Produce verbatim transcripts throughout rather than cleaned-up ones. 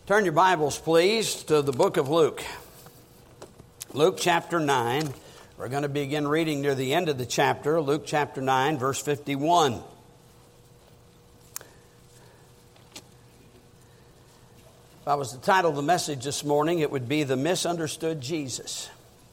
Turn your Bibles, please, to the book of Luke. Luke chapter nine. We're going to begin reading near the end of the chapter. Luke chapter nine, verse fifty-one. If I was to title the message this morning, it would be The Misunderstood Jesus.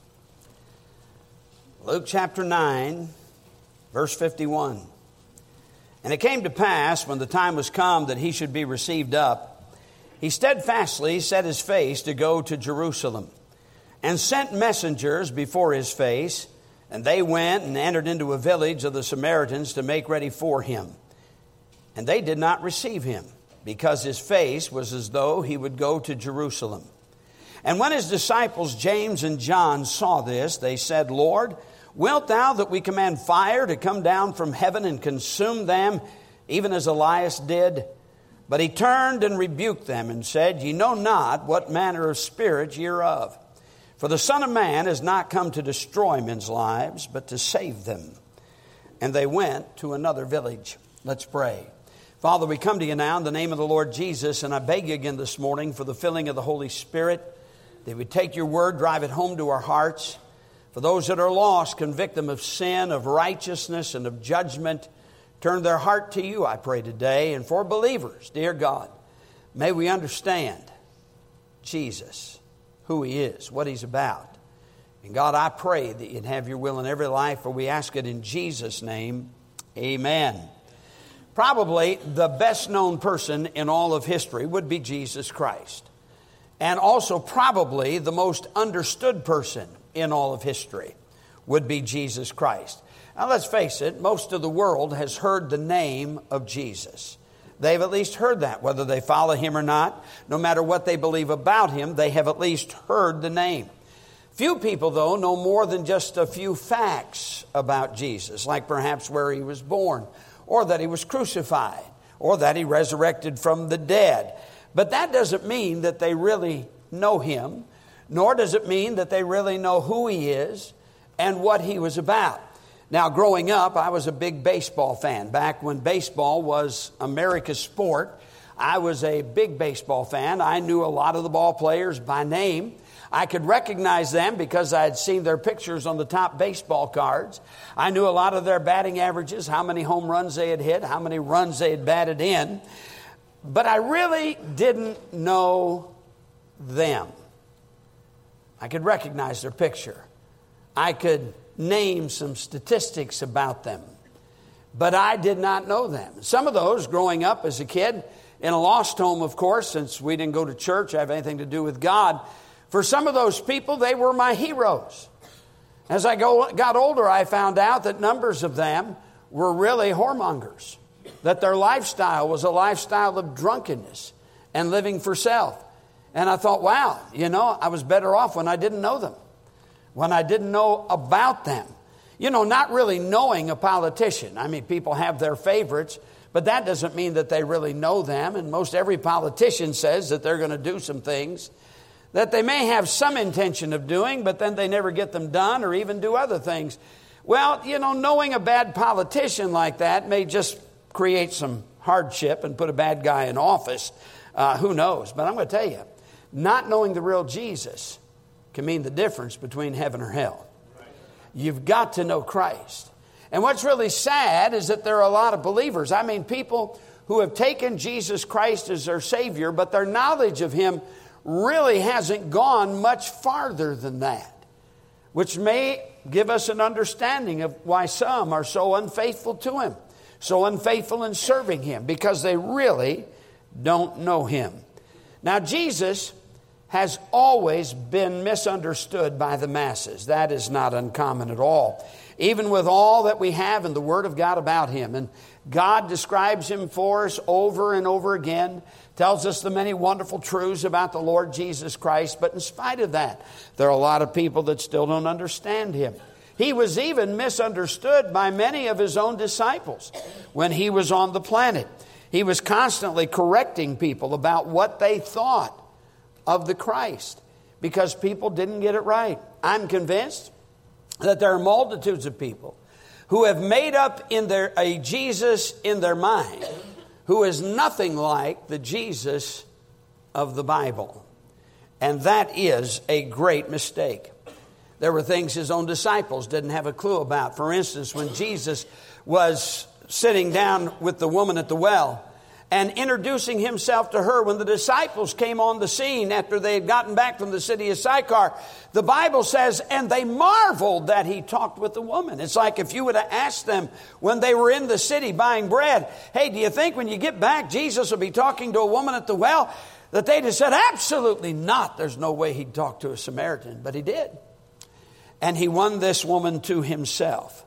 Luke chapter nine, verse fifty-one. And it came to pass, when the time was come that he should be received up, he steadfastly set his face to go to Jerusalem, and sent messengers before his face, and they went and entered into a village of the Samaritans to make ready for him. And they did not receive him, because his face was as though he would go to Jerusalem. And when his disciples James and John saw this, they said, Lord, wilt thou that we command fire to come down from heaven and consume them, even as Elias did? But he turned and rebuked them and said, Ye know not what manner of spirit ye are of. For the Son of Man is not come to destroy men's lives, but to save them. And they went to another village. Let's pray. Father, we come to you now in the name of the Lord Jesus, and I beg you again this morning for the filling of the Holy Spirit, that we take your word, drive it home to our hearts. For those that are lost, convict them of sin, of righteousness, and of judgment. Turn their heart to you, I pray today. And for believers, dear God, may we understand Jesus, who he is, what he's about. And God, I pray that you'd have your will in every life, for we ask it in Jesus' name. Amen. Probably the best known person in all of history would be Jesus Christ. And also probably the most understood person in all of history would be Jesus Christ. Now let's face it, most of the world has heard the name of Jesus. They've at least heard that, whether they follow him or not. No matter what they believe about him, they have at least heard the name. Few people, though, know more than just a few facts about Jesus, like perhaps where he was born, or that he was crucified, or that he resurrected from the dead. But that doesn't mean that they really know him, nor does it mean that they really know who he is and what he was about. Now, growing up, I was a big baseball fan. Back when baseball was America's sport, I was a big baseball fan. I knew a lot of the ball players by name. I could recognize them because I had seen their pictures on the top baseball cards. I knew a lot of their batting averages, how many home runs they had hit, how many runs they had batted in. But I really didn't know them. I could recognize their picture. I could name some statistics about them, but I did not know them. Some of those, growing up as a kid in a lost home, of course, since we didn't go to church, have anything to do with God. For some of those people, they were my heroes. As I go, got older, I found out that numbers of them were really whoremongers, that their lifestyle was a lifestyle of drunkenness and living for self. And I thought, wow, you know, I was better off when I didn't know them, when I didn't know about them. You know, not really knowing a politician. I mean, people have their favorites, but that doesn't mean that they really know them. And most every politician says that they're going to do some things that they may have some intention of doing, but then they never get them done or even do other things. Well, you know, knowing a bad politician like that may just create some hardship and put a bad guy in office. Uh, who knows? But I'm going to tell you, not knowing the real Jesus can mean the difference between heaven or hell. You've got to know Christ. And what's really sad is that there are a lot of believers. I mean, people who have taken Jesus Christ as their Savior, but their knowledge of him really hasn't gone much farther than that, which may give us an understanding of why some are so unfaithful to him, so unfaithful in serving him, because they really don't know him. Now, Jesus has always been misunderstood by the masses. That is not uncommon at all. Even with all that we have in the Word of God about him. And God describes him for us over and over again, tells us the many wonderful truths about the Lord Jesus Christ. But in spite of that, there are a lot of people that still don't understand him. He was even misunderstood by many of his own disciples when he was on the planet. He was constantly correcting people about what they thought of the Christ, because people didn't get it right. I'm convinced that there are multitudes of people who have made up in their a Jesus in their mind who is nothing like the Jesus of the Bible. And that is a great mistake. There were things his own disciples didn't have a clue about. For instance, when Jesus was sitting down with the woman at the well and introducing himself to her, when the disciples came on the scene after they had gotten back from the city of Sychar, the Bible says, and they marveled that he talked with the woman. It's like if you would have asked them when they were in the city buying bread, hey, do you think when you get back Jesus will be talking to a woman at the well? That they'd have said, absolutely not. There's no way he'd talk to a Samaritan. But he did. And he won this woman to himself.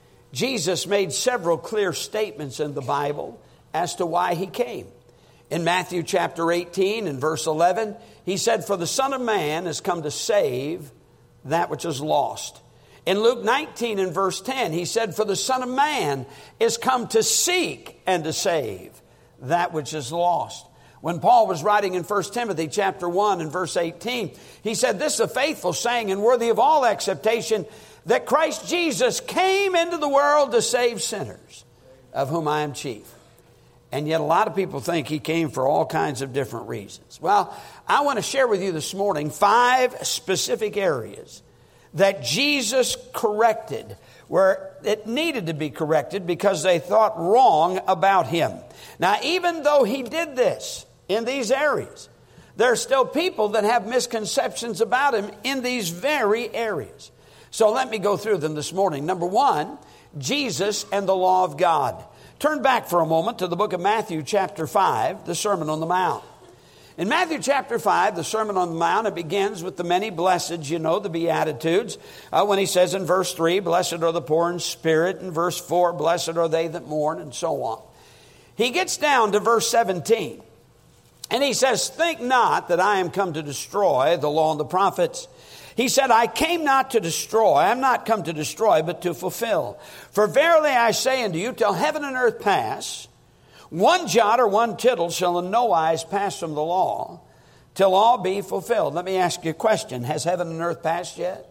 Jesus made several clear statements in the Bible as to why he came. In Matthew chapter eighteen and verse eleven, he said, for the Son of Man has come to save that which is lost. In Luke nineteen and verse ten, he said, for the Son of Man is come to seek and to save that which is lost. When Paul was writing in First Timothy chapter one and verse eighteen, he said, this is a faithful saying and worthy of all acceptation, that Christ Jesus came into the world to save sinners, of whom I am chief. And yet a lot of people think he came for all kinds of different reasons. Well, I want to share with you this morning five specific areas that Jesus corrected where it needed to be corrected because they thought wrong about him. Now, even though he did this in these areas, there are still people that have misconceptions about him in these very areas. So let me go through them this morning. Number one, Jesus and the law of God. Turn back for a moment to the book of Matthew chapter five, the Sermon on the Mount. In Matthew chapter five, the Sermon on the Mount, it begins with the many blesseds, you know, the Beatitudes. Uh, when he says in verse three, blessed are the poor in spirit. In verse four, blessed are they that mourn, and so on. He gets down to verse seventeen. And he says, think not that I am come to destroy the law and the prophets. He said, I came not to destroy. I am not come to destroy, but to fulfill. For verily I say unto you, till heaven and earth pass, one jot or one tittle shall in no wise pass from the law, till all be fulfilled. Let me ask you a question. Has heaven and earth passed yet?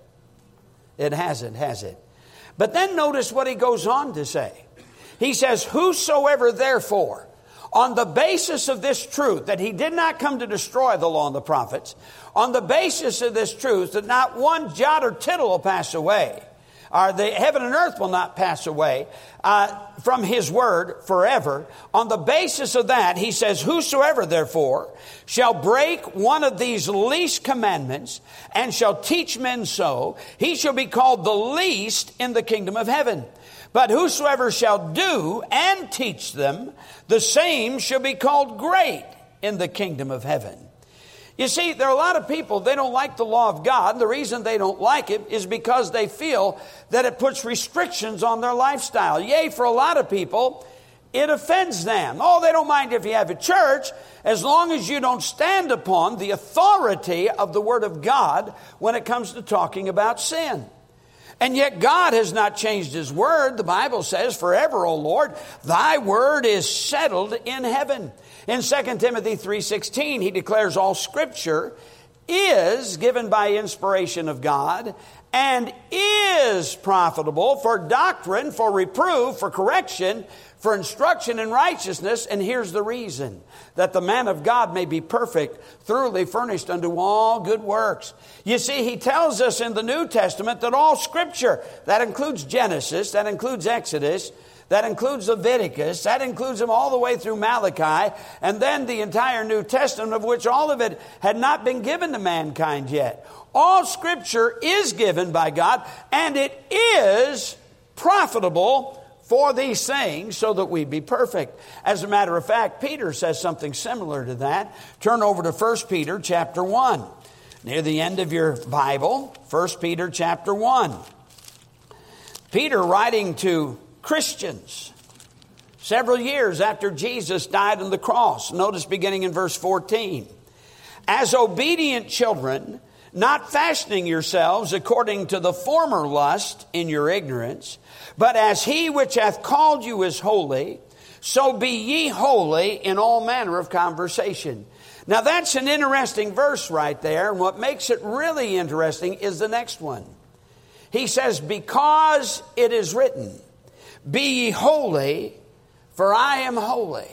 It hasn't, has it? But then notice what he goes on to say. He says, whosoever therefore, on the basis of this truth, that he did not come to destroy the law and the prophets, on the basis of this truth, that not one jot or tittle will pass away, or the heaven and earth will not pass away uh, from his word forever. On the basis of that, he says, whosoever therefore shall break one of these least commandments and shall teach men so, he shall be called the least in the kingdom of heaven. But whosoever shall do and teach them, the same shall be called great in the kingdom of heaven. You see, there are a lot of people, they don't like the law of God. The reason they don't like it is because they feel that it puts restrictions on their lifestyle. Yea, for a lot of people, it offends them. Oh, they don't mind if you have a church, as long as you don't stand upon the authority of the Word of God when it comes to talking about sin. And yet God has not changed His word. The Bible says, forever, O Lord, thy word is settled in heaven. In Second Timothy three sixteen, he declares all Scripture is given by inspiration of God and is profitable for doctrine, for reproof, for correction, for instruction in righteousness. And here's the reason: that the man of God may be perfect, thoroughly furnished unto all good works. You see, he tells us in the New Testament that all Scripture, that includes Genesis, that includes Exodus, that includes Leviticus, that includes them all the way through Malachi, and then the entire New Testament, of which all of it had not been given to mankind yet. All Scripture is given by God, and it is profitable for these things, so that we be perfect. As a matter of fact, Peter says something similar to that. Turn over to First Peter chapter one. Near the end of your Bible, First Peter chapter one. Peter, writing to Christians several years after Jesus died on the cross. Notice beginning in verse fourteen. As obedient children, not fashioning yourselves according to the former lust in your ignorance, but as he which hath called you is holy, so be ye holy in all manner of conversation. Now that's an interesting verse right there. And what makes it really interesting is the next one. He says, because it is written, be ye holy, for I am holy.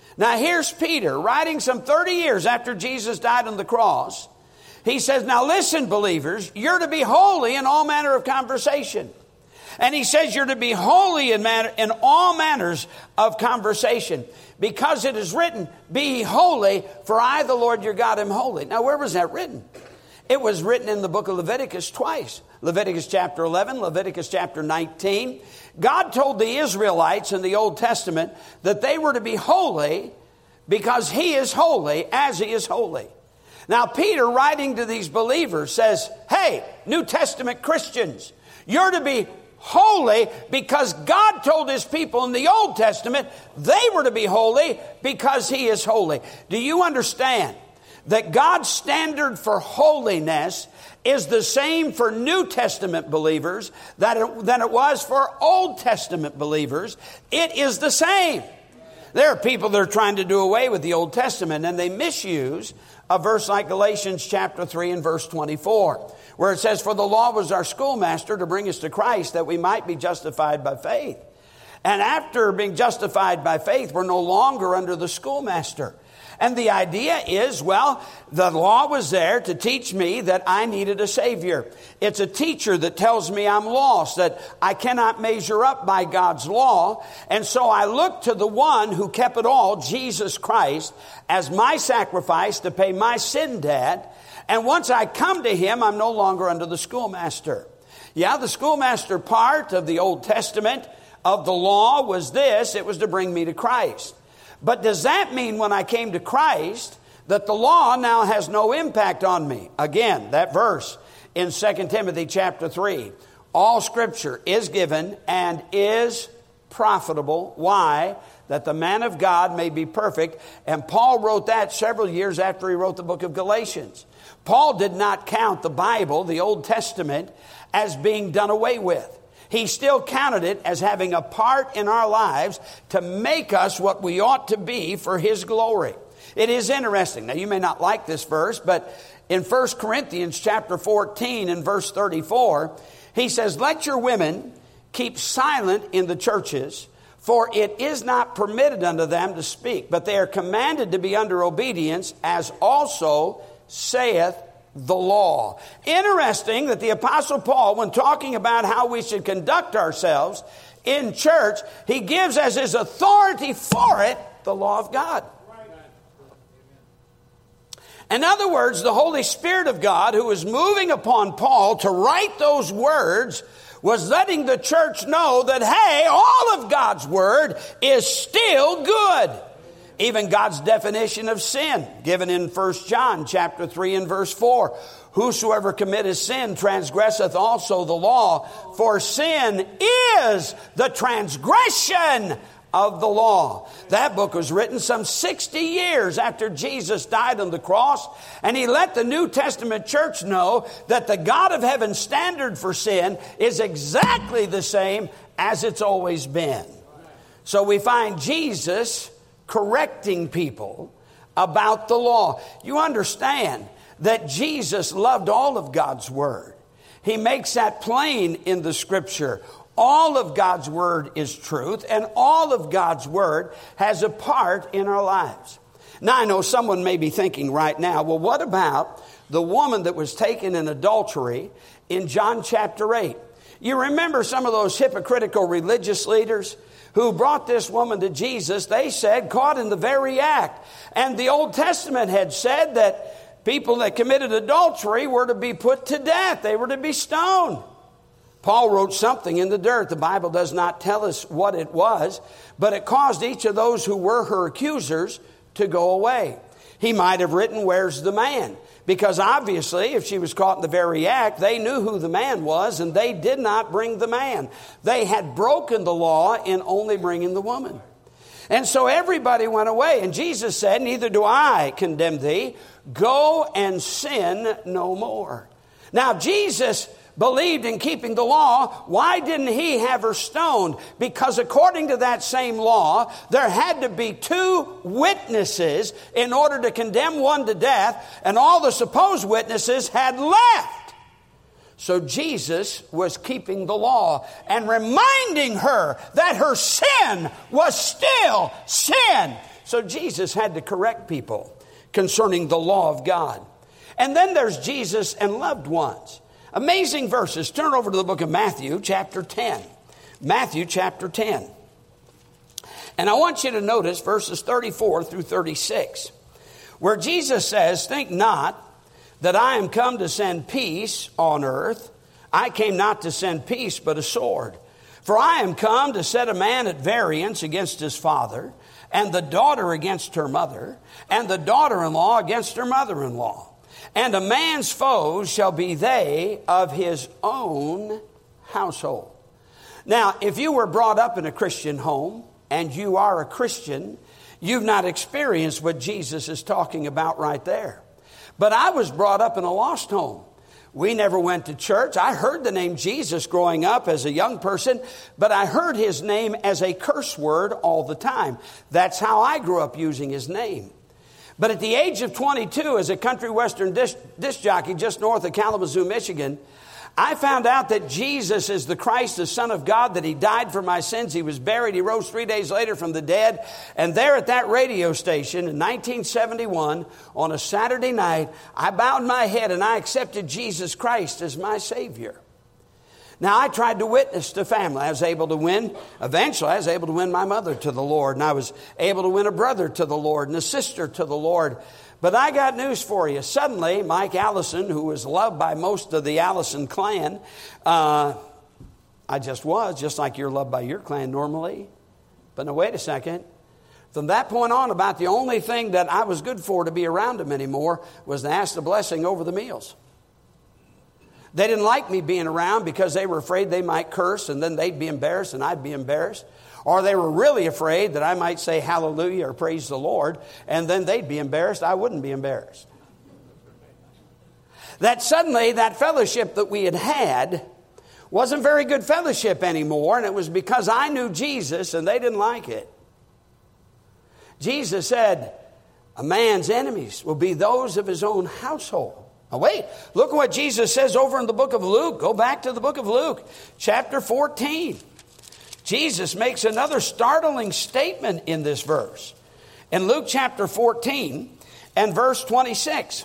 Now here's Peter writing some thirty years after Jesus died on the cross. He says, now listen, believers, you're to be holy in all manner of conversation. And he says you're to be holy in, manner, in all manners of conversation. Because it is written, be ye holy, for I, the Lord your God, am holy. Now where was that written? It was written in the book of Leviticus twice. Leviticus chapter eleven, Leviticus chapter nineteen. God told the Israelites in the Old Testament that they were to be holy because he is holy as he is holy. Now Peter, writing to these believers, says, hey, New Testament Christians, you're to be holy because God told his people in the Old Testament they were to be holy because he is holy. Do you understand that God's standard for holiness is the same for New Testament believers that it, than it was for Old Testament believers? It is the same. There are people that are trying to do away with the Old Testament, and they misuse a verse like Galatians chapter three and verse twenty-four, where it says, for the law was our schoolmaster to bring us to Christ that we might be justified by faith. And after being justified by faith, we're no longer under the schoolmaster. And the idea is, well, the law was there to teach me that I needed a Savior. It's a teacher that tells me I'm lost, that I cannot measure up by God's law. And so I look to the one who kept it all, Jesus Christ, as my sacrifice to pay my sin debt. And once I come to him, I'm no longer under the schoolmaster. Yeah, the schoolmaster part of the Old Testament of the law was this. It was to bring me to Christ. But does that mean when I came to Christ that the law now has no impact on me? Again, that verse in Second Timothy chapter three. All Scripture is given and is profitable. Why? That the man of God may be perfect. And Paul wrote that several years after he wrote the book of Galatians. Paul did not count the Bible, the Old Testament, as being done away with. He still counted it as having a part in our lives to make us what we ought to be for his glory. It is interesting. Now, you may not like this verse, but in First Corinthians chapter fourteen and verse thirty-four, he says, let your women keep silent in the churches, for it is not permitted unto them to speak, but they are commanded to be under obedience, as also saith the law. Interesting that the Apostle Paul, when talking about how we should conduct ourselves in church, he gives as his authority for it the law of God. In other words, the Holy Spirit of God, who was moving upon Paul to write those words, was letting the church know that, hey, all of God's word is still good. Even God's definition of sin, given in First John chapter three and verse four. Whosoever committeth sin transgresseth also the law, for sin is the transgression of the law. That book was written some sixty years after Jesus died on the cross, and he let the New Testament church know that the God of heaven's standard for sin is exactly the same as it's always been. So we find Jesus correcting people about the law. You understand that Jesus loved all of God's word. He makes that plain in the scripture. All of God's word is truth, and all of God's word has a part in our lives. Now, I know someone may be thinking right now, well, what about the woman that was taken in adultery in John chapter eight? You remember some of those hypocritical religious leaders who brought this woman to Jesus? They said, caught in the very act. And the Old Testament had said that people that committed adultery were to be put to death. They were to be stoned. Paul wrote something in the dirt. The Bible does not tell us what it was, but it caused each of those who were her accusers to go away. He might have written, where's the man? Because obviously, if she was caught in the very act, they knew who the man was, and they did not bring the man. They had broken the law in only bringing the woman. And so everybody went away. And Jesus said, neither do I condemn thee. Go and sin no more. Now, Jesus believed in keeping the law. Why didn't he have her stoned? Because according to that same law, there had to be two witnesses in order to condemn one to death, and all the supposed witnesses had left. So Jesus was keeping the law and reminding her that her sin was still sin. So Jesus had to correct people concerning the law of God. And then there's Jesus and loved ones. Amazing verses. Turn over to the book of Matthew, chapter ten. Matthew, chapter ten. And I want you to notice verses thirty-four through thirty-six, where Jesus says, think not that I am come to send peace on earth. I came not to send peace, but a sword. For I am come to set a man at variance against his father, and the daughter against her mother, and the daughter-in-law against her mother-in-law. And a man's foes shall be they of his own household. Now, if you were brought up in a Christian home, and you are a Christian, you've not experienced what Jesus is talking about right there. But I was brought up in a lost home. We never went to church. I heard the name Jesus growing up as a young person, but I heard his name as a curse word all the time. That's how I grew up using his name. But at the age of twenty-two, as a country western disc, disc jockey just north of Kalamazoo, Michigan, I found out that Jesus is the Christ, the Son of God, that he died for my sins. He was buried. He rose three days later from the dead. And there at that radio station in nineteen seventy-one, on a Saturday night, I bowed my head and I accepted Jesus Christ as my Savior. Now, I tried to witness to family. I was able to win, eventually I was able to win my mother to the Lord. And I was able to win a brother to the Lord and a sister to the Lord. But I got news for you. Suddenly, Mike Allison, who was loved by most of the Allison clan, uh, I just was, just like you're loved by your clan normally. But now, wait a second. From that point on, about the only thing that I was good for to be around them anymore was to ask the blessing over the meals. They didn't like me being around because they were afraid they might curse and then they'd be embarrassed and I'd be embarrassed. Or they were really afraid that I might say hallelujah or praise the Lord and then they'd be embarrassed. I wouldn't be embarrassed. That suddenly that fellowship that we had had wasn't very good fellowship anymore, and it was because I knew Jesus and they didn't like it. Jesus said, a man's enemies will be those of his own household. Now wait, look at what Jesus says over in the book of Luke. Go back to the book of Luke, chapter fourteen. Jesus makes another startling statement in this verse. In Luke chapter fourteen and verse twenty-six,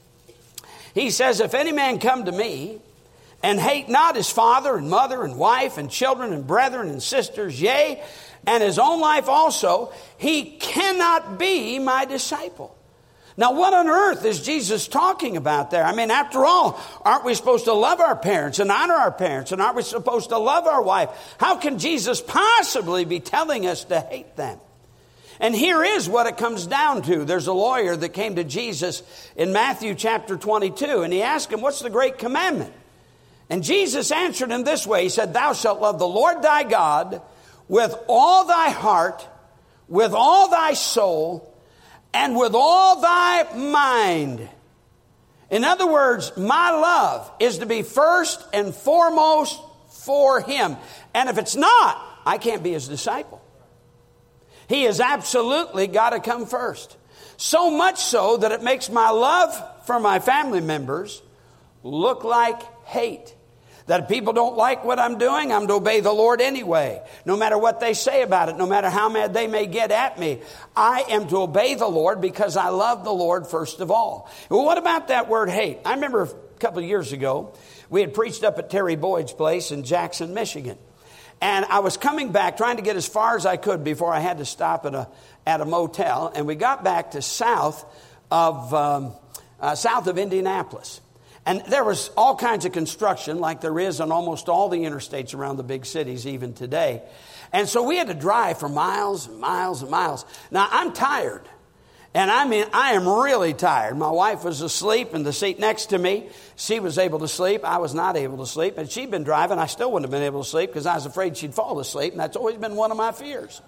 he says, if any man come to me and hate not his father and mother and wife and children and brethren and sisters, yea, and his own life also, he cannot be my disciple. Now, what on earth is Jesus talking about there? I mean, after all, aren't we supposed to love our parents and honor our parents? And aren't we supposed to love our wife? How can Jesus possibly be telling us to hate them? And here is what it comes down to. There's a lawyer that came to Jesus in Matthew chapter twenty-two, and he asked him, what's the great commandment? And Jesus answered him this way. He said, thou shalt love the Lord thy God with all thy heart, with all thy soul, and with all thy mind. In other words, my love is to be first and foremost for him. And if it's not, I can't be his disciple. He has absolutely got to come first. So much so that it makes my love for my family members look like hate. That if people don't like what I'm doing, I'm to obey the Lord anyway. No matter what they say about it, no matter how mad they may get at me, I am to obey the Lord because I love the Lord first of all. Well, what about that word hate? I remember a couple of years ago, we had preached up at Terry Boyd's place in Jackson, Michigan. And I was coming back, trying to get as far as I could before I had to stop at a at a motel. And we got back to south of um, uh, south of Indianapolis. And there was all kinds of construction like there is on almost all the interstates around the big cities even today. And so we had to drive for miles and miles and miles. Now, I'm tired. And I mean, I am really tired. My wife was asleep in the seat next to me. She was able to sleep. I was not able to sleep. And she'd been driving. I still wouldn't have been able to sleep because I was afraid she'd fall asleep. And that's always been one of my fears.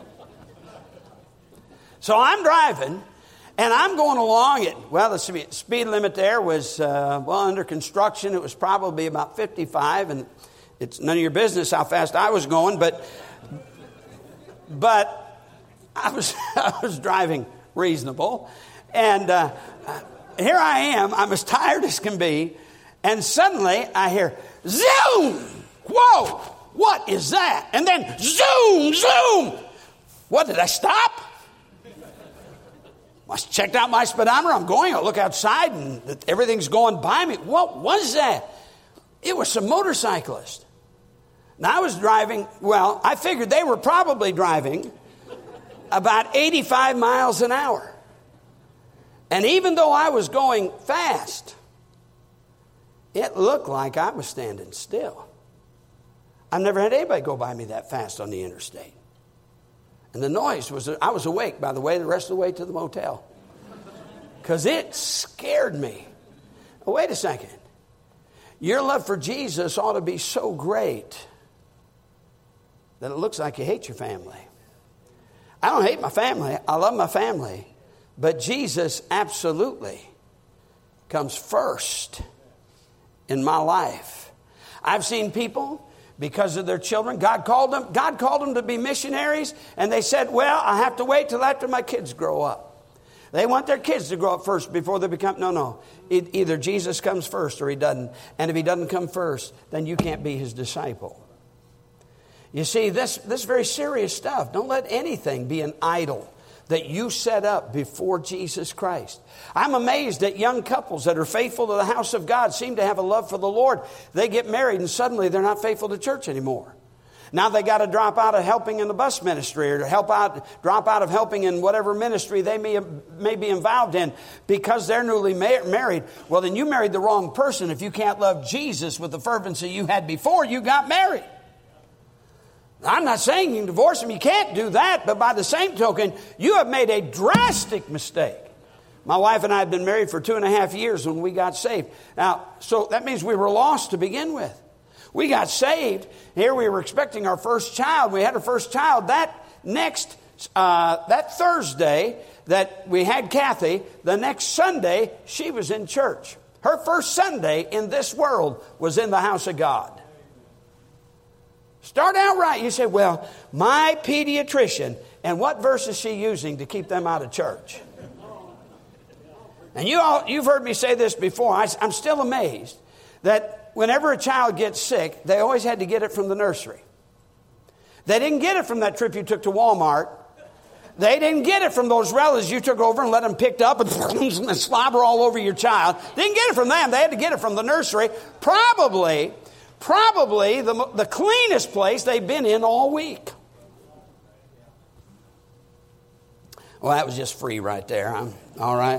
So I'm driving. And I'm going along it. Well, the speed limit there was, uh, well, under construction. It was probably about fifty-five. And it's none of your business how fast I was going. But but I was I was driving reasonable. And uh, here I am. I'm as tired as can be. And suddenly I hear, zoom! Whoa! What is that? And then zoom, zoom! What, did I stop? I checked out my speedometer. I'm going. I look outside and everything's going by me. What was that? It was some motorcyclist. Now I was driving, well, I figured they were probably driving about eighty-five miles an hour. And even though I was going fast, it looked like I was standing still. I've never had anybody go by me that fast on the interstate. And the noise was, I was awake, by the way, the rest of the way to the motel. Because it scared me. Oh, wait a second. Your love for Jesus ought to be so great that it looks like you hate your family. I don't hate my family. I love my family. But Jesus absolutely comes first in my life. I've seen people, because of their children, God called them, God called them to be missionaries, and they said, well, I have to wait till after my kids grow up. They want their kids to grow up first before they become, no, no. It, either Jesus comes first or he doesn't. And if he doesn't come first, then you can't be his disciple. You see, this, this is very serious stuff. Don't let anything be an idol that you set up before Jesus Christ. I'm amazed at young couples that are faithful to the house of God, seem to have a love for the Lord. They get married and suddenly they're not faithful to church anymore. Now they got to drop out of helping in the bus ministry or help out, drop out of helping in whatever ministry they may, may be involved in because they're newly ma- married. Well, then you married the wrong person. If you can't love Jesus with the fervency you had before you got married. I'm not saying you can divorce him. You can't do that. But by the same token, you have made a drastic mistake. My wife and I have been married for two and a half years when we got saved. Now, so that means we were lost to begin with. We got saved. Here we were expecting our first child. We had our first child. That next, uh, that Thursday that we had Kathy, the next Sunday, she was in church. Her first Sunday in this world was in the house of God. Start out right. You say, well, my pediatrician, and what verse is she using to keep them out of church? And you all, you've heard me say this before. I, I'm still amazed that whenever a child gets sick, they always had to get it from the nursery. They didn't get it from that trip you took to Walmart. They didn't get it from those relatives you took over and let them picked up and slobber all over your child. They didn't get it from them. They had to get it from the nursery. Probably... Probably the, the cleanest place they've been in all week. Well, that was just free right there, huh? All right.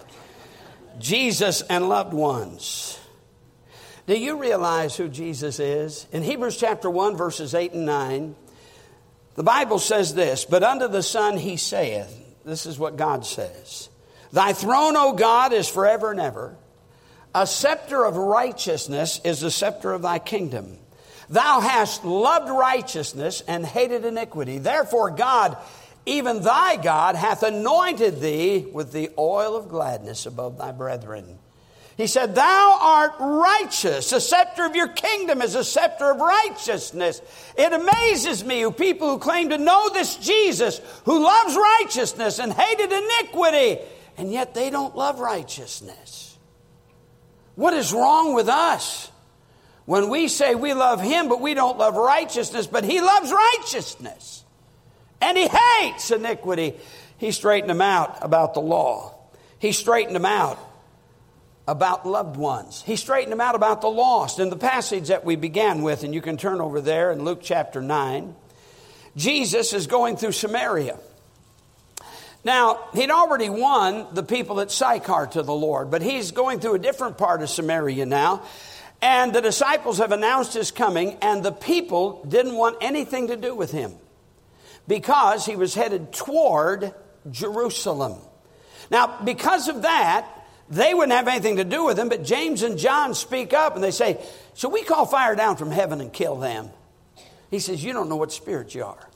Jesus and loved ones. Do you realize who Jesus is? In Hebrews chapter one, verses eight and nine, the Bible says this, but unto the Son he saith, this is what God says, thy throne, O God, is forever and ever. A scepter of righteousness is the scepter of thy kingdom. Thou hast loved righteousness and hated iniquity. Therefore God, even thy God, hath anointed thee with the oil of gladness above thy brethren. He said, thou art righteous. The scepter of your kingdom is a scepter of righteousness. It amazes me who people who claim to know this Jesus, who loves righteousness and hated iniquity, and yet they don't love righteousness. What is wrong with us when we say we love him, but we don't love righteousness, but he loves righteousness and he hates iniquity? He straightened them out about the law. He straightened them out about loved ones. He straightened them out about the lost. In the passage that we began with, and you can turn over there in Luke chapter nine, Jesus is going through Samaria. Now, he'd already won the people at Sychar to the Lord, but he's going through a different part of Samaria now. And the disciples have announced his coming, and the people didn't want anything to do with him because he was headed toward Jerusalem. Now, because of that, they wouldn't have anything to do with him, but James and John speak up and they say, should we call fire down from heaven and kill them? He says, you don't know what spirit you are.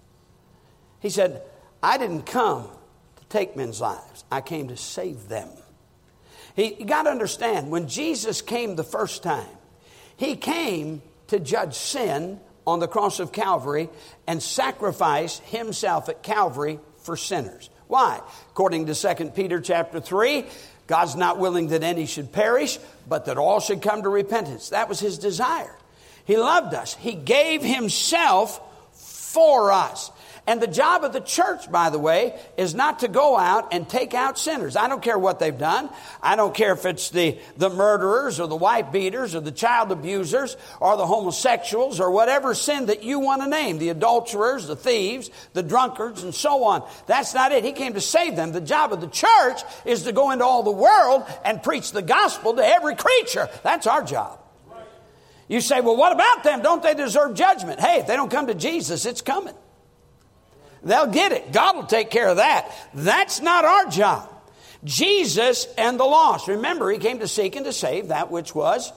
He said, I didn't come to take men's lives. I came to save them. He, you got to understand, when Jesus came the first time, he came to judge sin on the cross of Calvary and sacrifice himself at Calvary for sinners. Why? According to Second Peter chapter three, God's not willing that any should perish, but that all should come to repentance. That was his desire. He loved us. He gave himself for us. And the job of the church, by the way, is not to go out and take out sinners. I don't care what they've done. I don't care if it's the, the murderers or the wife beaters or the child abusers or the homosexuals or whatever sin that you want to name, the adulterers, the thieves, the drunkards, and so on. That's not it. He came to save them. The job of the church is to go into all the world and preach the gospel to every creature. That's our job. You say, well, what about them? Don't they deserve judgment? Hey, if they don't come to Jesus, it's coming. They'll get it. God will take care of that. That's not our job. Jesus and the lost. Remember, he came to seek and to save that which was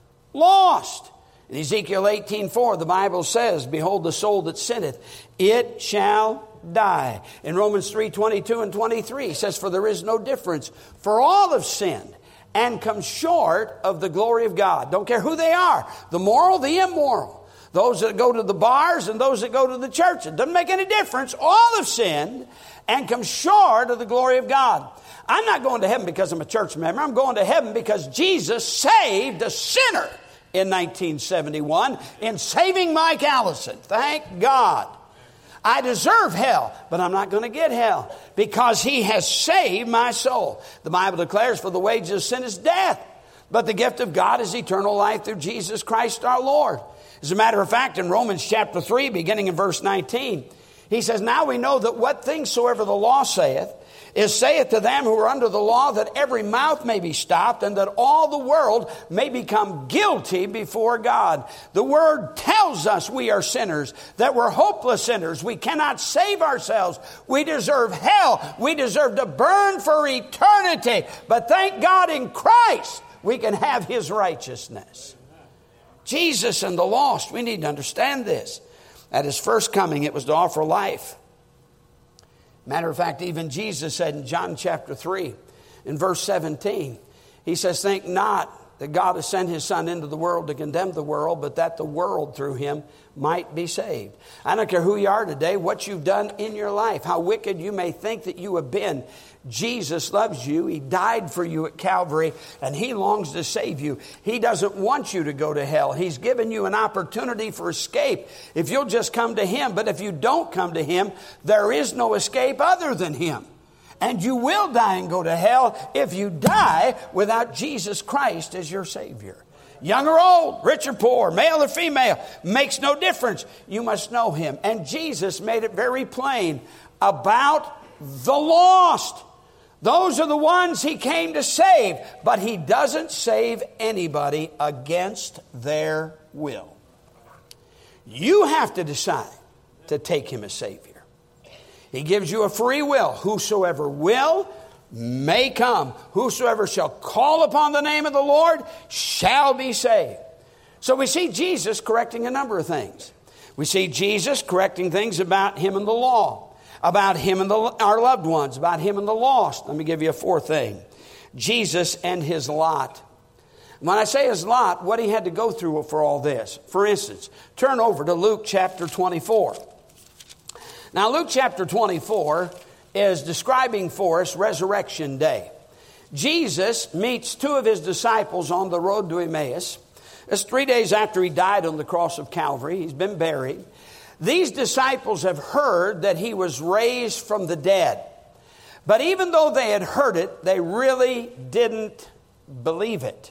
lost. In Ezekiel eighteen four, the Bible says, behold, the soul that sinneth, it shall die. In Romans three twenty-two and twenty-three, it says, for there is no difference. For all have sinned and come short of the glory of God. Don't care who they are, the moral, the immoral. Those that go to the bars and those that go to the church. It doesn't make any difference. All have sinned and come short of the glory of God. I'm not going to heaven because I'm a church member. I'm going to heaven because Jesus saved a sinner in nineteen seventy-one in saving Mike Allison. Thank God. I deserve hell, but I'm not going to get hell because he has saved my soul. The Bible declares, for the wages of sin is death, but the gift of God is eternal life through Jesus Christ our Lord. As a matter of fact, in Romans chapter three, beginning in verse nineteen, he says, now we know that what things soever the law saith, is saith to them who are under the law, that every mouth may be stopped, and that all the world may become guilty before God. The word tells us we are sinners, that we're hopeless sinners. We cannot save ourselves. We deserve hell. We deserve to burn for eternity. But thank God in Christ, we can have his righteousness. Jesus and the lost, we need to understand this. At his first coming, it was to offer life. Matter of fact, even Jesus said in John chapter three, in verse seventeen, he says, think not that God has sent his Son into the world to condemn the world, but that the world through him might be saved. I don't care who you are today, what you've done in your life, how wicked you may think that you have been. Jesus loves you. He died for you at Calvary, and he longs to save you. He doesn't want you to go to hell. He's given you an opportunity for escape if you'll just come to him. But if you don't come to him, there is no escape other than him. And you will die and go to hell if you die without Jesus Christ as your Savior. Young or old, rich or poor, male or female, makes no difference. You must know him. And Jesus made it very plain about the lost. Those are the ones he came to save. But he doesn't save anybody against their will. You have to decide to take him as Savior. He gives you a free will. Whosoever will may come. Whosoever shall call upon the name of the Lord shall be saved. So we see Jesus correcting a number of things. We see Jesus correcting things about him and the law, about him and the, our loved ones, about him and the lost. Let me give you a fourth thing. Jesus and his lot. When I say his lot, what he had to go through for all this. For instance, turn over to Luke chapter twenty-four. Now, Luke chapter twenty-four is describing for us Resurrection Day. Jesus meets two of his disciples on the road to Emmaus. It's three days after he died on the cross of Calvary. He's been buried. These disciples have heard that he was raised from the dead. But even though they had heard it, they really didn't believe it.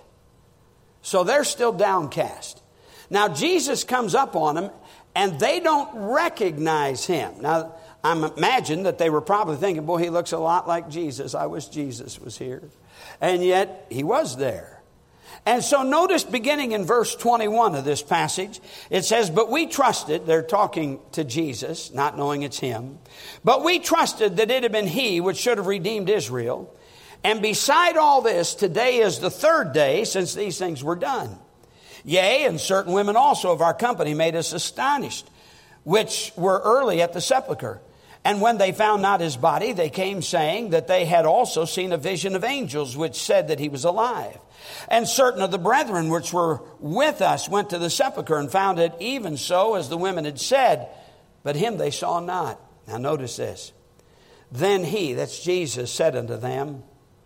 So they're still downcast. Now, Jesus comes up on them, and they don't recognize him. Now, I imagine that they were probably thinking, boy, he looks a lot like Jesus. I wish Jesus was here. And yet, he was there. And so notice beginning in verse twenty-one of this passage, it says, but we trusted, they're talking to Jesus, not knowing it's him, but we trusted that it had been he which should have redeemed Israel. And beside all this, today is the third day since these things were done. Yea, and certain women also of our company made us astonished, which were early at the sepulchre. And when they found not his body, they came saying that they had also seen a vision of angels, which said that he was alive. And certain of the brethren which were with us went to the sepulchre and found it even so as the women had said, but him they saw not. Now notice this. Then he, that's Jesus, said unto them,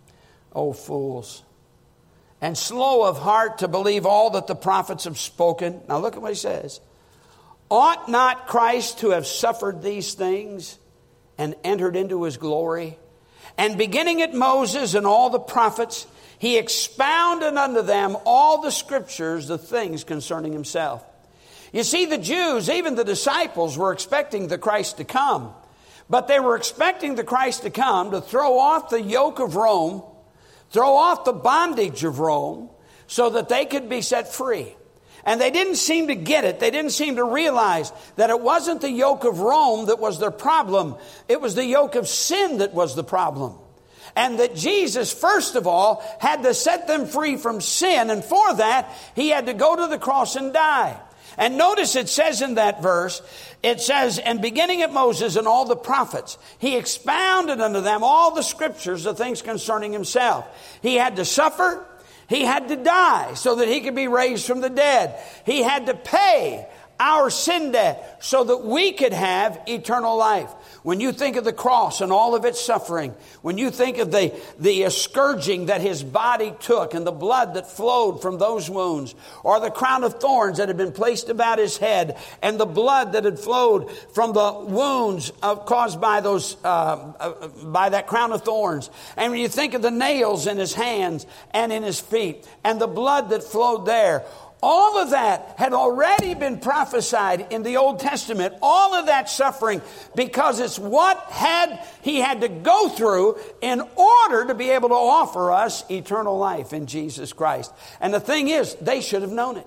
O fools, and slow of heart to believe all that the prophets have spoken. Now look at what he says. ought not Christ to have suffered these things and entered into his glory? And beginning at Moses and all the prophets, he expounded unto them all the scriptures, the things concerning himself. You see, the Jews, even the disciples, were expecting the Christ to come. But they were expecting the Christ to come to throw off the yoke of Rome, throw off the bondage of Rome, so that they could be set free. And they didn't seem to get it. They didn't seem to realize that it wasn't the yoke of Rome that was their problem. It was the yoke of sin that was the problem. And that Jesus, first of all, had to set them free from sin. And for that, he had to go to the cross and die. And notice it says in that verse, it says, and beginning at Moses and all the prophets, he expounded unto them all the scriptures, the things concerning himself. He had to suffer. He had to die so that he could be raised from the dead. He had to pay our sin debt so that we could have eternal life. When you think of the cross and all of its suffering, when you think of the, the uh, scourging that his body took and the blood that flowed from those wounds, or the crown of thorns that had been placed about his head and the blood that had flowed from the wounds uh, caused by those uh, uh, by that crown of thorns, and when you think of the nails in his hands and in his feet and the blood that flowed there, all of that had already been prophesied in the Old Testament. All of that suffering, because it's what had he had to go through in order to be able to offer us eternal life in Jesus Christ. And the thing is, they should have known it.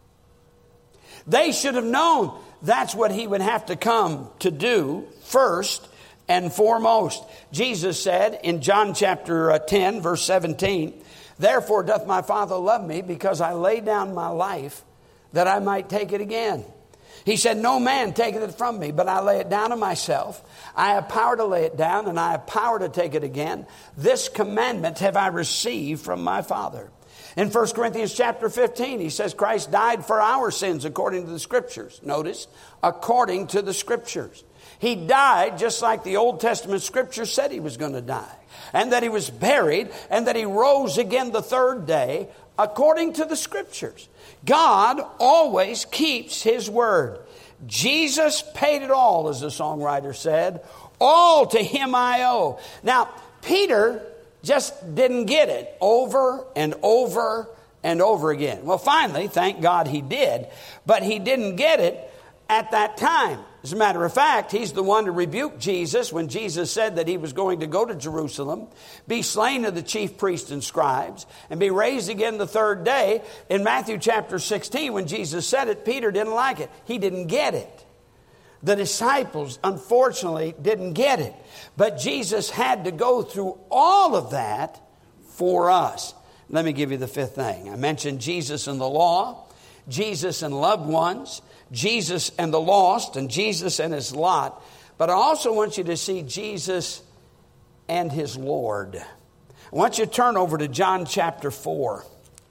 They should have known that's what he would have to come to do first and foremost. Jesus said in John chapter ten, verse seventeen, therefore doth my Father love me, because I lay down my life that I might take it again. He said, no man taketh it from me, but I lay it down of myself. I have power to lay it down, and I have power to take it again. This commandment have I received from my Father. In First Corinthians chapter fifteen, he says Christ died for our sins according to the Scriptures. Notice, according to the Scriptures. He died just like the Old Testament Scripture said he was going to die. And that he was buried, and that he rose again the third day, according to the Scriptures. God always keeps his word. Jesus paid it all, as the songwriter said. All to him I owe. Now, Peter just didn't get it over and over and over again. Well, finally, thank God he did. But he didn't get it at that time. As a matter of fact, he's the one to rebuke Jesus when Jesus said that he was going to go to Jerusalem, be slain of the chief priests and scribes, and be raised again the third day. In Matthew chapter sixteen, when Jesus said it, Peter didn't like it. He didn't get it. The disciples, unfortunately, didn't get it. But Jesus had to go through all of that for us. Let me give you the fifth thing. I mentioned Jesus and the law, Jesus and loved ones, Jesus and the lost, and Jesus and his lot. But I also want you to see Jesus and his Lord. I want you to turn over to John chapter four.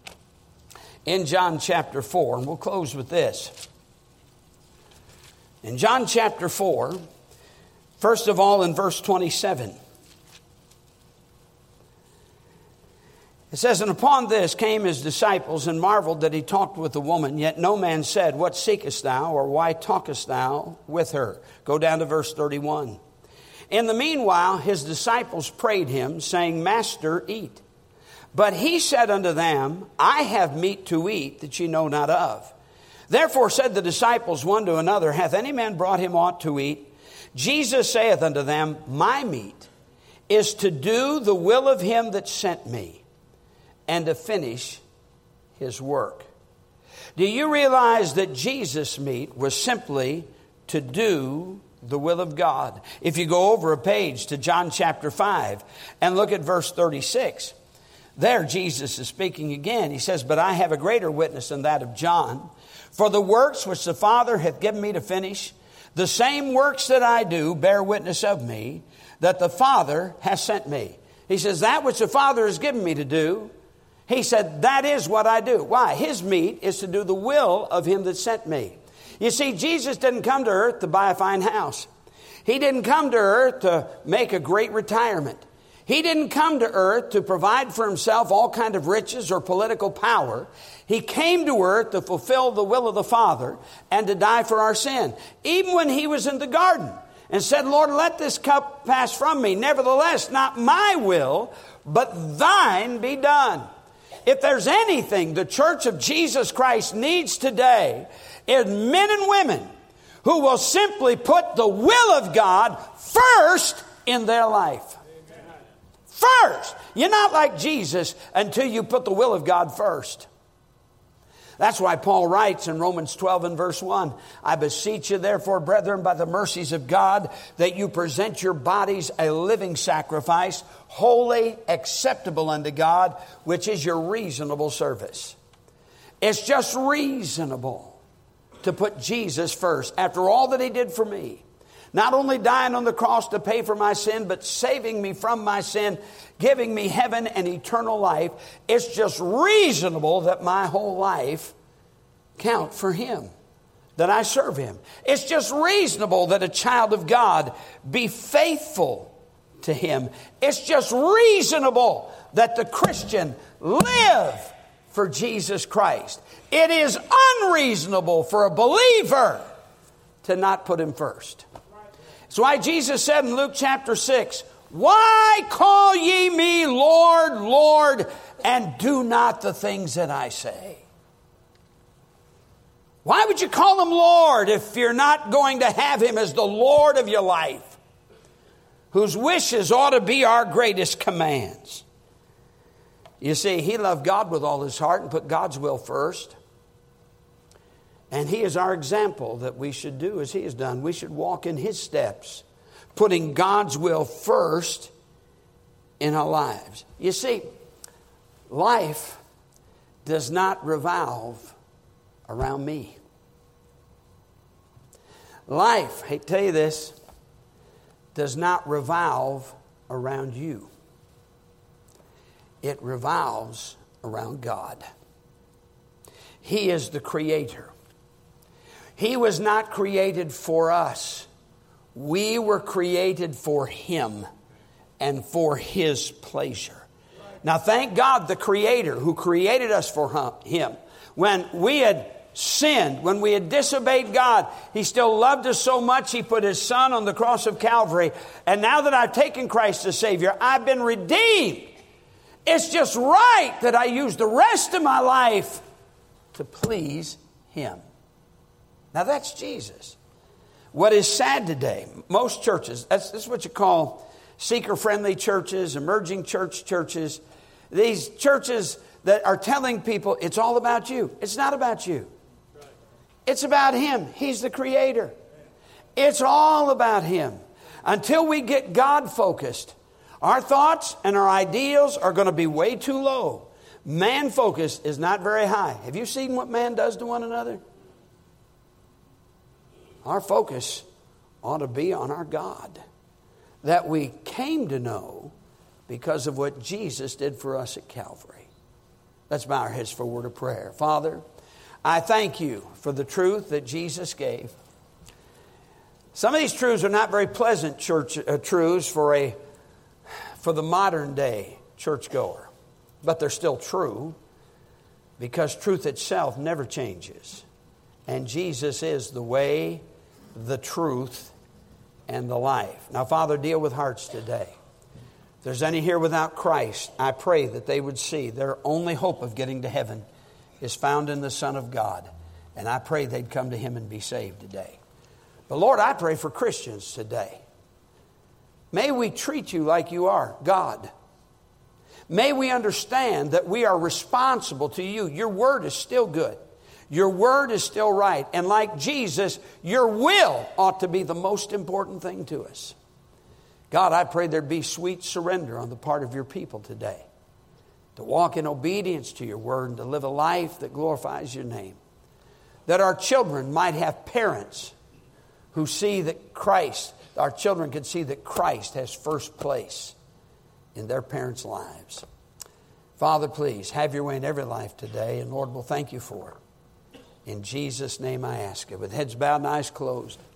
In John chapter four, and we'll close with this. In John chapter four, first of all in verse twenty-seven. It says, and upon this came his disciples and marveled that he talked with the woman. Yet no man said, what seekest thou, or why talkest thou with her? Go down to verse thirty-one. In the meanwhile, his disciples prayed him, saying, Master, eat. But he said unto them, I have meat to eat that ye know not of. Therefore said the disciples one to another, hath any man brought him aught to eat? Jesus saith unto them, my meat is to do the will of him that sent me, and to finish his work. Do you realize that Jesus' meat was simply to do the will of God? If you go over a page to John chapter five and look at verse thirty-six, there Jesus is speaking again. He says, but I have a greater witness than that of John. For the works which the Father hath given me to finish, the same works that I do bear witness of me, that the Father hath sent me. He says, that which the Father has given me to do, he said, that is what I do. Why? His meat is to do the will of him that sent me. You see, Jesus didn't come to earth to buy a fine house. He didn't come to earth to make a great retirement. He didn't come to earth to provide for himself all kind of riches or political power. He came to earth to fulfill the will of the Father and to die for our sin. Even when he was in the garden and said, Lord, let this cup pass from me. Nevertheless, not my will, but thine be done. If there's anything the Church of Jesus Christ needs today, is men and women who will simply put the will of God first in their life. First. You're not like Jesus until you put the will of God first. That's why Paul writes in Romans twelve and verse one, I beseech you therefore, brethren, by the mercies of God, that you present your bodies a living sacrifice, holy, acceptable unto God, which is your reasonable service. It's just reasonable to put Jesus first. After all that he did for me, not only dying on the cross to pay for my sin, but saving me from my sin, giving me heaven and eternal life. It's just reasonable that my whole life count for him, that I serve him. It's just reasonable that a child of God be faithful to him. It's just reasonable that the Christian live for Jesus Christ. It is unreasonable for a believer to not put him first. That's why Jesus said in Luke chapter six, why call ye me Lord, Lord, and do not the things that I say? Why would you call him Lord if you're not going to have him as the Lord of your life, whose wishes ought to be our greatest commands? You see, he loved God with all his heart and put God's will first. And he is our example that we should do as he has done. We should walk in his steps, putting God's will first in our lives. You see, life does not revolve around me. Life, I hate to tell you this, does not revolve around you. It revolves around God. He is the creator. He was not created for us. We were created for him and for his pleasure. Now, thank God, the Creator who created us for him. When we had sinned, when we had disobeyed God, he still loved us so much, he put his Son on the cross of Calvary. And now that I've taken Christ as Savior, I've been redeemed. It's just right that I use the rest of my life to please him. Now, that's Jesus. What is sad today, most churches, that's, that's what you call seeker-friendly churches, emerging church churches, these churches that are telling people it's all about you. It's not about you. It's about him. He's the creator. It's all about him. Until we get God-focused, our thoughts and our ideals are going to be way too low. Man focus is not very high. Have you seen what man does to one another? Our focus ought to be on our God that we came to know because of what Jesus did for us at Calvary. Let's bow our heads for a word of prayer. Father, I thank you for the truth that Jesus gave. Some of these truths are not very pleasant church uh, truths for a for the modern day churchgoer, but they're still true because truth itself never changes. And Jesus is the way, the truth, and the life. Now, Father, deal with hearts today. If there's any here without Christ, I pray that they would see their only hope of getting to heaven is found in the Son of God. And I pray they'd come to him and be saved today. But Lord, I pray for Christians today. May we treat you like you are, God. May we understand that we are responsible to you. Your word is still good. Your word is still right. And like Jesus, your will ought to be the most important thing to us. God, I pray there'd be sweet surrender on the part of your people today to walk in obedience to your word and to live a life that glorifies your name. That our children might have parents who see that Christ, our children can see that Christ has first place in their parents' lives. Father, please have your way in every life today. And Lord, we'll thank you for it. In Jesus' name I ask it. With heads bowed and eyes closed.